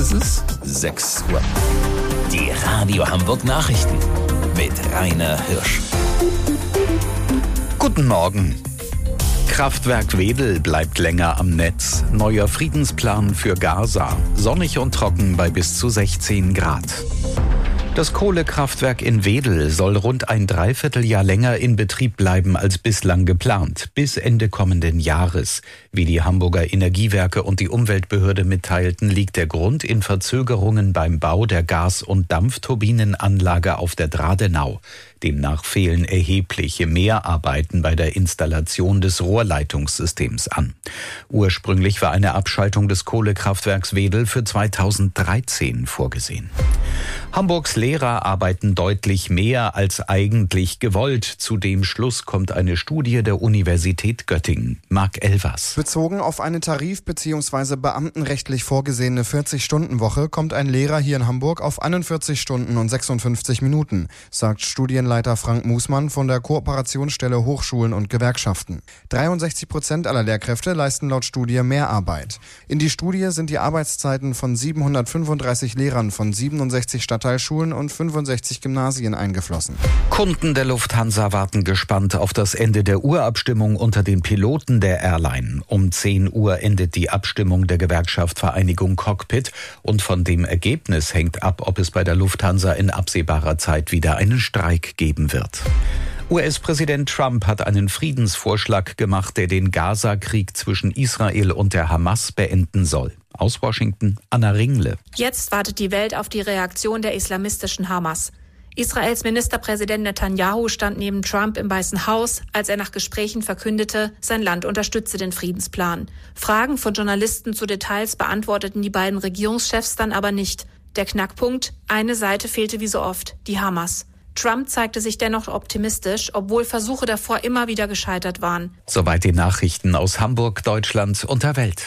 ist es 6 Uhr. Die Radio Hamburg Nachrichten mit Rainer Hirsch. Guten Morgen. Kraftwerk Wedel bleibt länger am Netz. Neuer Friedensplan für Gaza. Sonnig und trocken bei bis zu 16 Grad. Das Kohlekraftwerk in Wedel soll rund ein Dreivierteljahr länger in Betrieb bleiben als bislang geplant, bis Ende kommenden Jahres. Wie die Hamburger Energiewerke und die Umweltbehörde mitteilten, liegt der Grund in Verzögerungen beim Bau der Gas- und Dampfturbinenanlage auf der Dradenau. Demnach fehlen erhebliche Mehrarbeiten bei der Installation des Rohrleitungssystems an. Ursprünglich war eine Abschaltung des Kohlekraftwerks Wedel für 2013 vorgesehen. Hamburgs Lehrer arbeiten deutlich mehr als eigentlich gewollt. Zu dem Schluss kommt eine Studie der Universität Göttingen. Marc Elvers. Bezogen auf eine tarif- bzw. beamtenrechtlich vorgesehene 40-Stunden-Woche kommt ein Lehrer hier in Hamburg auf 41 Stunden und 56 Minuten, sagt Studienleiter Frank Musmann von der Kooperationsstelle Hochschulen und Gewerkschaften. 63% aller Lehrkräfte leisten laut Studie Mehrarbeit. In die Studie sind die Arbeitszeiten von 735 Lehrern von 67 Stadtteilschulen und 65 Gymnasien eingeflossen. Kunden der Lufthansa warten gespannt auf das Ende der Urabstimmung unter den Piloten der Airline. Um 10 Uhr endet die Abstimmung der Gewerkschaft Vereinigung Cockpit und von dem Ergebnis hängt ab, ob es bei der Lufthansa in absehbarer Zeit wieder einen Streik geben wird. US-Präsident Trump hat einen Friedensvorschlag gemacht, der den Gaza-Krieg zwischen Israel und der Hamas beenden soll. Aus Washington, Anna Ringle. Jetzt wartet die Welt auf die Reaktion der islamistischen Hamas. Israels Ministerpräsident Netanyahu stand neben Trump im Weißen Haus, als er nach Gesprächen verkündete, sein Land unterstütze den Friedensplan. Fragen von Journalisten zu Details beantworteten die beiden Regierungschefs dann aber nicht. Der Knackpunkt: eine Seite fehlte wie so oft, die Hamas. Trump zeigte sich dennoch optimistisch, obwohl Versuche davor immer wieder gescheitert waren. Soweit die Nachrichten aus Hamburg, Deutschland und der Welt.